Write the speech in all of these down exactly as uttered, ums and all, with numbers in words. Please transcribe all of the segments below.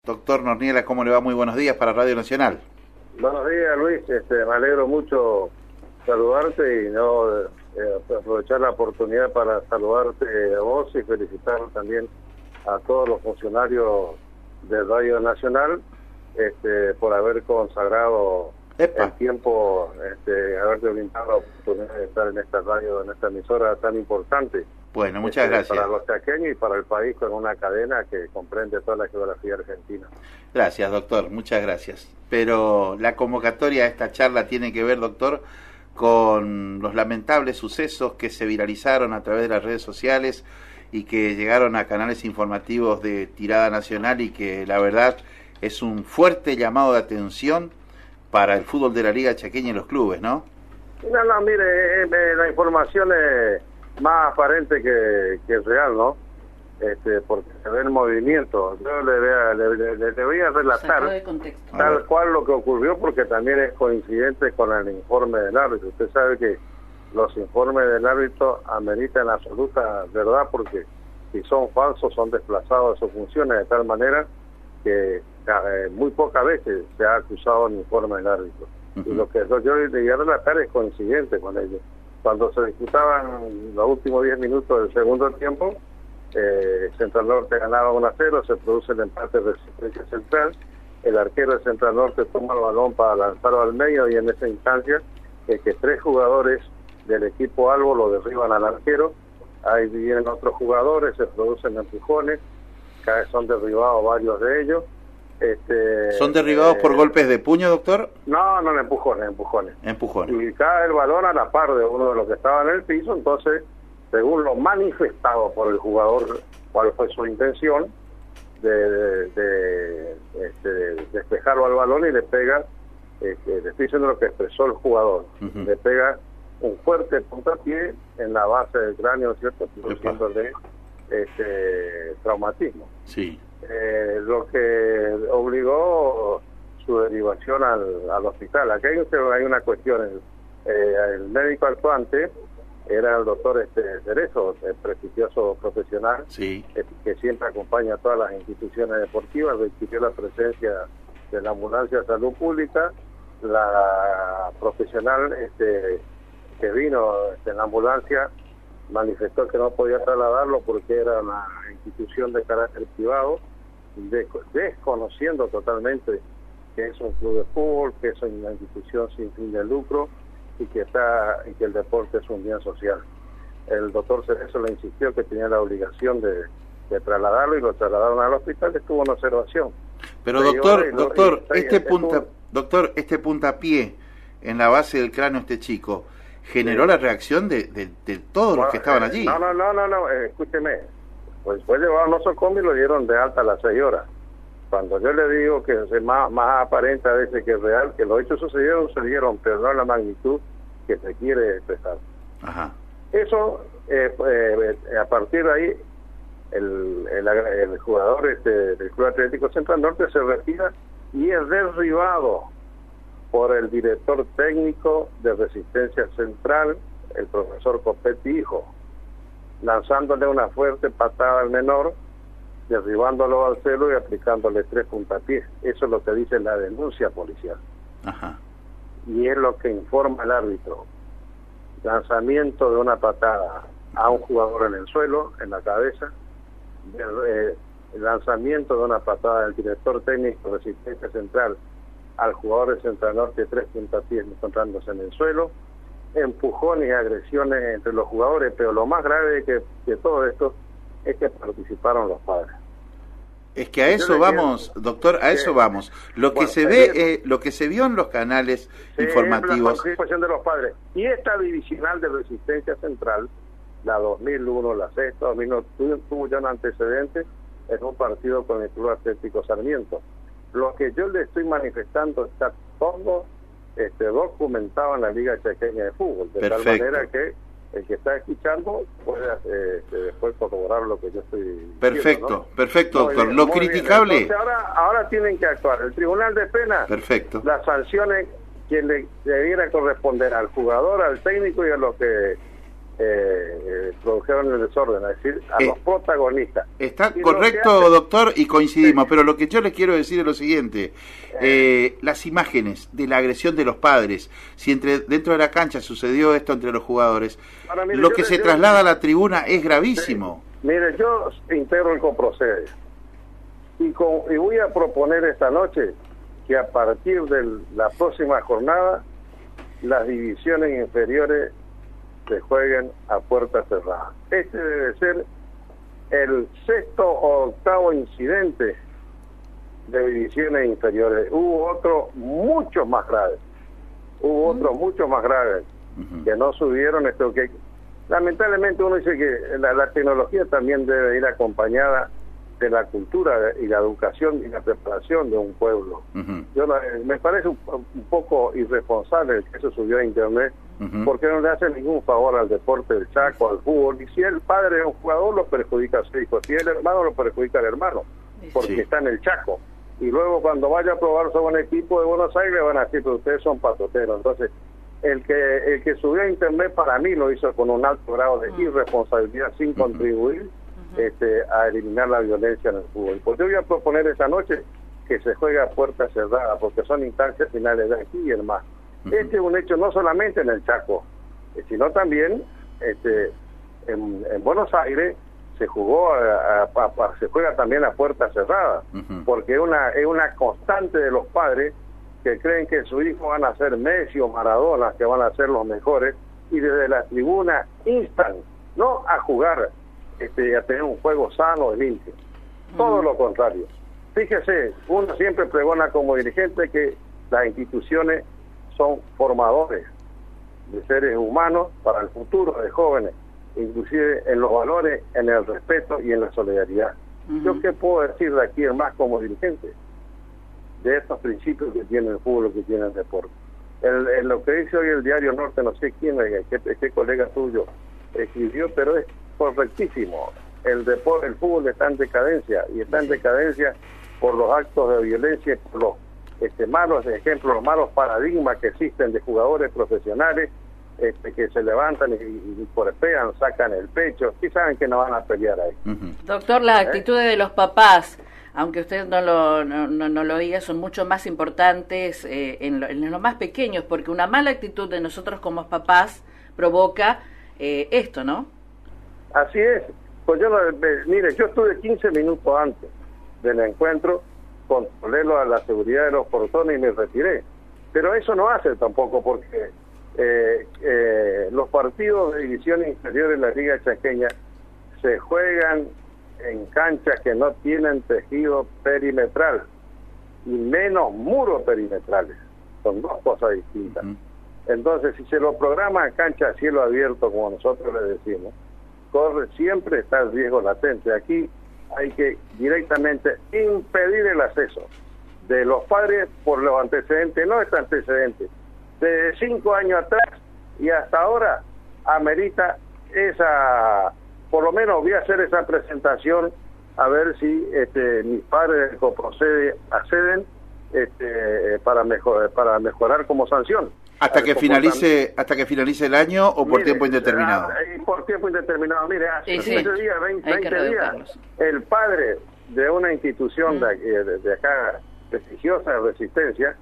Doctor Norniela, ¿cómo le va? Muy buenos días para Radio Nacional. Buenos días, Luis. Este, me alegro mucho saludarte y no eh, aprovechar la oportunidad para saludarte a vos y felicitar también a todos los funcionarios de Radio Nacional este, por haber consagrado Epa. el tiempo, este, haberte brindado la oportunidad de estar en esta radio, en esta emisora tan importante. Bueno, muchas este, gracias. Para los chaqueños y para el país con una cadena que comprende toda la geografía argentina. Gracias, doctor, muchas gracias. Pero la convocatoria a esta charla tiene que ver, doctor, con los lamentables sucesos que se viralizaron a través de las redes sociales y que llegaron a canales informativos de tirada nacional y que la verdad es un fuerte llamado de atención para el fútbol de la Liga Chaqueña y los clubes, ¿no? No, no, mire, eh, la información es más aparente que, que real, ¿no? Este, porque se ve el movimiento. Yo le, vea, le, le, le voy a relatar tal cual lo que ocurrió, porque también es coincidente con el informe del árbitro. Usted sabe que los informes del árbitro ameritan absoluta verdad, porque si son falsos son desplazados de sus funciones, de tal manera que eh, muy pocas veces se ha acusado el informe del árbitro. Uh-huh. Y lo que yo le voy a relatar es coincidente con ello. Cuando se disputaban los últimos diez minutos del segundo tiempo, eh, Central Norte ganaba uno a cero, se produce el empate de Resistencia Central, el arquero de Central Norte toma el balón para lanzarlo al medio y en esa instancia es que tres jugadores del equipo Albo lo derriban al arquero, ahí vienen otros jugadores, se producen empujones, cada vez son derribados varios de ellos. Este, ¿Son derribados eh, por golpes de puño, doctor? No, no, empujones, empujones. Empujones. Y cae el balón a la par de uno de los que estaban en el piso, entonces, según lo manifestado por el jugador, cuál fue su intención, de, de, de, este, de despejarlo al balón y le pega, este, le estoy diciendo lo que expresó el jugador, uh-huh. le pega un fuerte puntapié en la base del cráneo, ¿cierto? Produciéndole este, traumatismo. Sí. Eh, lo que obligó su derivación al, al hospital. Aquí hay, hay una cuestión, el, eh, el médico actuante era el doctor este Cerezo, el prestigioso profesional, sí. que, que siempre acompaña a todas las instituciones deportivas, requirió la presencia de la ambulancia de salud pública, la profesional este que vino este, en la ambulancia manifestó que no podía trasladarlo porque era una institución de carácter privado, desconociendo totalmente que es un club de fútbol, que es una institución sin fin de lucro y que está y que el deporte es un bien social. El doctor Cerezo le insistió que tenía la obligación de, de trasladarlo y lo trasladaron al hospital, estuvo en observación. Pero doctor, y, doctor, y, este estuvo, punta, doctor, este puntapié en la base del cráneo este chico generó sí. la reacción de, de, de todos bueno, los que estaban allí. No, no, no, no, no eh, escúcheme. Pues fue llevado a nosocomio y lo dieron de alta a las seis horas. Cuando yo le digo que es más, más aparente a veces que es real, que los hechos sucedieron, sucedieron, pero no en la magnitud que se quiere expresar. Ajá. Eso, eh, eh, a partir de ahí, el, el, el jugador este, del Club Atlético Central Norte se retira y es derribado por el director técnico de Resistencia Central, el profesor Copetti hijo, lanzándole una fuerte patada al menor, derribándolo al suelo y aplicándole tres puntapiés. Eso es lo que dice la denuncia policial. Ajá. Y es lo que informa el árbitro. Lanzamiento de una patada a un jugador en el suelo, en la cabeza, de, eh, el lanzamiento de una patada del director técnico de Resistencia Central al jugador de Central Norte, tres puntapiés encontrándose en el suelo, empujones y agresiones entre los jugadores, pero lo más grave de que, de todo esto es que participaron los padres. Es que a eso vamos, doctor, a eso vamos. Lo que bueno, se ve, eh, lo que se vio en los canales sí, informativos. La participación de los padres. Y esta divisional de Resistencia Central, la dos mil uno, la sexta, dos mil uno, tuvo ya un antecedente en un partido con el Club Atlético Sarmiento. Lo que yo le estoy manifestando está todo este, documentado en la Liga Chaqueña de Fútbol, de Perfecto. tal manera que el que está escuchando puede eh, después corroborar lo que yo estoy diciendo. Perfecto, ¿no? perfecto, Muy doctor. bien, lo muy criticable. Bien. Entonces ahora, ahora tienen que actuar. El Tribunal de Pena, Perfecto. las sanciones que le debiera corresponder al jugador, al técnico y a los que eh, produjeron el desorden, es decir, a eh, los protagonistas. Está correcto, hace... doctor, y coincidimos, sí. Pero lo que yo les quiero decir es lo siguiente, eh, las imágenes de la agresión de los padres, si entre dentro de la cancha sucedió esto entre los jugadores, Ahora, mire, lo que se yo, traslada yo, a la tribuna es gravísimo. Sí. Mire, yo integro el Coprocede y, con, y voy a proponer esta noche que a partir de la próxima jornada las divisiones inferiores se jueguen a puertas cerradas. Este debe ser el sexto o octavo incidente de divisiones inferiores. Hubo otros mucho más graves. Hubo uh-huh. otros mucho más graves uh-huh. que no subieron esto que lamentablemente uno dice que la, la tecnología también debe ir acompañada de la cultura y la educación y la preparación de un pueblo. Uh-huh. Yo me parece un, un poco irresponsable que eso subió a internet, uh-huh. porque no le hace ningún favor al deporte del Chaco, al fútbol, y si el padre es un jugador lo perjudica a su hijo, si el hermano lo perjudica al hermano, porque sí. está en el Chaco, y luego cuando vaya a probar sobre un equipo de Buenos Aires van a decir que ustedes son patoteros. Entonces el que el que subió a internet para mí lo hizo con un alto grado de uh-huh. irresponsabilidad sin uh-huh. contribuir Este, a eliminar la violencia en el fútbol. Pues yo voy a proponer esta noche que se juegue a puerta cerrada, porque son instancias finales de aquí y el más. Uh-huh. Este es un hecho no solamente en el Chaco, eh, sino también este, en, en Buenos Aires se jugó, a, a, a, a, se juega también a puerta cerrada, uh-huh. porque es una, es una constante de los padres que creen que sus hijos van a ser Messi o Maradona, que van a ser los mejores, y desde la tribuna instan, no a jugar, Este, a tener un juego sano y limpio. Todo uh-huh. lo contrario. Fíjese, uno siempre pregona como dirigente que las instituciones son formadores de seres humanos para el futuro de jóvenes, inclusive en los valores, en el respeto y en la solidaridad. Uh-huh. ¿Yo qué puedo decir de aquí en más como dirigente? De estos principios que tiene el fútbol, que tiene el deporte. El, el, lo que dice hoy el Diario Norte, no sé quién, qué, qué colega tuyo escribió, pero es correctísimo. El deporte, el fútbol está en decadencia, y está en decadencia por los actos de violencia, por los este, malos ejemplos, los malos paradigmas que existen de jugadores profesionales este, que se levantan y, y porpean, sacan el pecho, y saben que no van a pelear ahí. Uh-huh. Doctor, las ¿Eh? actitudes de los papás, aunque usted no lo, no, no, no lo diga, son mucho más importantes eh, en, lo, en lo más pequeños, porque una mala actitud de nosotros como papás provoca eh, esto, ¿no? Así es. Pues yo, mire, yo estuve quince minutos antes del encuentro, controlé a la seguridad de los portones y me retiré. Pero eso no hace tampoco, porque eh, eh, los partidos de divisiones inferiores de la Liga Chaqueña se juegan en canchas que no tienen tejido perimetral, y menos muros perimetrales. Son dos cosas distintas. Uh-huh. Entonces, si se lo programa en cancha a cielo abierto, como nosotros le decimos, corre, siempre está el riesgo latente. Aquí hay que directamente impedir el acceso de los padres por los antecedentes, no este antecedente, de cinco años atrás y hasta ahora amerita esa, por lo menos voy a hacer esa presentación a ver si este, mis padres del Coprocede acceden este, para, mejor, para mejorar como sanción. Hasta que finalice hasta que finalice el año o por Mire, tiempo indeterminado. Por tiempo indeterminado. Mire, hace sí, sí. veinte días, veinte, veinte días, el padre de una institución mm. de, de, de acá prestigiosa de Resistencia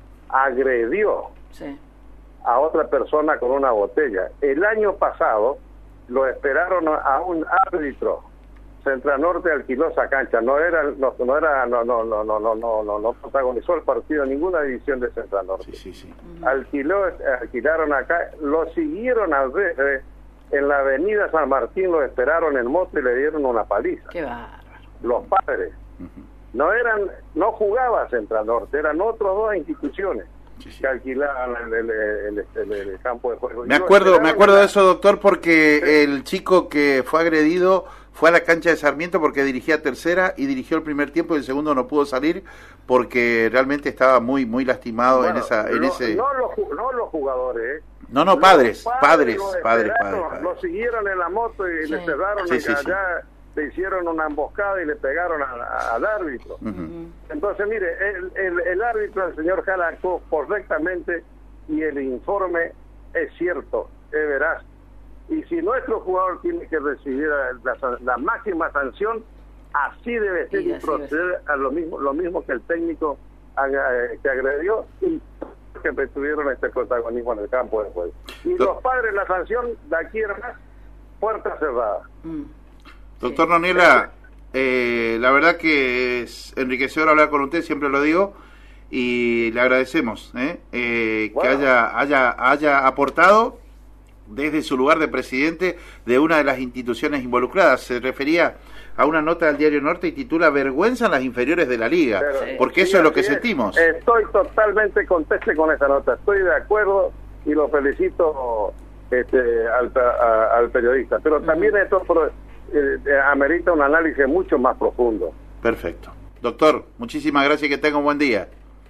agredió sí. a otra persona con una botella. El año pasado lo esperaron a un árbitro. Central Norte alquiló esa cancha, no era no, no era no no no no no no no no protagonizó el partido ninguna división de Central Norte. Sí, sí, sí. Uh-huh. Alquiló alquilaron acá, lo siguieron al revés en la avenida San Martín, lo esperaron en moto y le dieron una paliza. Qué bárbaro. Los padres. Uh-huh. No eran no jugaba Central Norte, eran otras dos instituciones. Sí, sí. Que alquilaban el, el, el, el, el campo de juego. Me acuerdo, me acuerdo de eso, doctor, porque sí. el chico que fue agredido fue a la cancha de Sarmiento porque dirigía tercera y dirigió el primer tiempo y el segundo no pudo salir porque realmente estaba muy muy lastimado bueno, en esa en no, ese no los no los jugadores, ¿eh? No, no, padres, padres, padres, padres, padres, padres. Lo siguieron en la moto y sí. le cerraron sí, y sí, allá sí. le hicieron una emboscada y le pegaron a, a, al árbitro. Uh-huh. Entonces, mire, el, el, el árbitro, el señor Jara, actuó correctamente y el informe es cierto, es veraz. Y si nuestro jugador tiene que recibir la, la máxima sanción, así debe ser y, y proceder a lo mismo lo mismo que el técnico haga, eh, que agredió y que tuvieron este protagonismo en el campo de juego. Y Do los padres, la sanción de aquí en más, puerta cerrada. Mm. Doctor sí. Noniela, eh, la verdad que es enriquecedor hablar con usted, siempre lo digo, y le agradecemos eh, eh, bueno. que haya, haya, haya aportado desde su lugar de presidente de una de las instituciones involucradas. Se refería a una nota del Diario Norte y titula "Vergüenza en las inferiores de la Liga", Pero, porque sí, eso es lo que sentimos. Estoy totalmente conteste con esa nota, estoy de acuerdo y lo felicito este, al, a, al periodista, pero uh-huh. también esto eh, amerita un análisis mucho más profundo. Perfecto. Doctor, muchísimas gracias y que tenga un buen día.